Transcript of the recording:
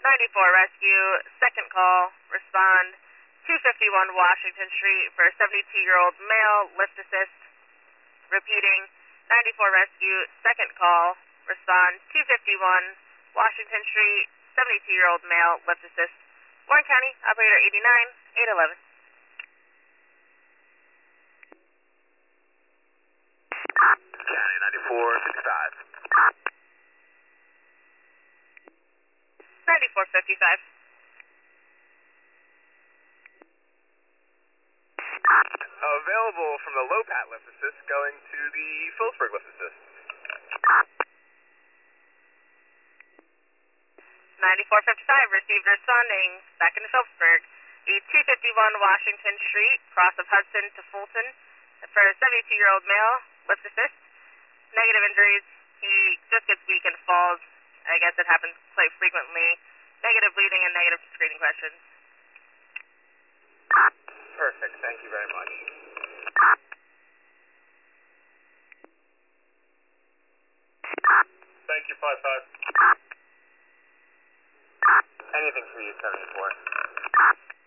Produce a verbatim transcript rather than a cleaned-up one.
ninety-four Rescue, second call, respond two fifty-one Washington Street for a seventy-two-year-old male, lift assist. Repeating, ninety-four Rescue, second call, respond two fifty-one Washington Street, seventy-two-year-old male, lift assist. Warren County, operator eighty-nine, eight eleven. County ninety-four fifty-five. ninety-four fifty-five. Available from the Lopat lift assist going to the Phillipsburg lift assist. ninety-four fifty-five, received responding, back into Phillipsburg. The two fifty-one Washington Street, cross of Hudson to Fulton, for a seventy-two-year-old male, lift assist. Negative injuries, he just gets weak and falls. I guess it happens quite frequently. Negative bleeding and negative screening questions. Perfect, thank you very much. Thank you, five five. Anything for you, seventy-four.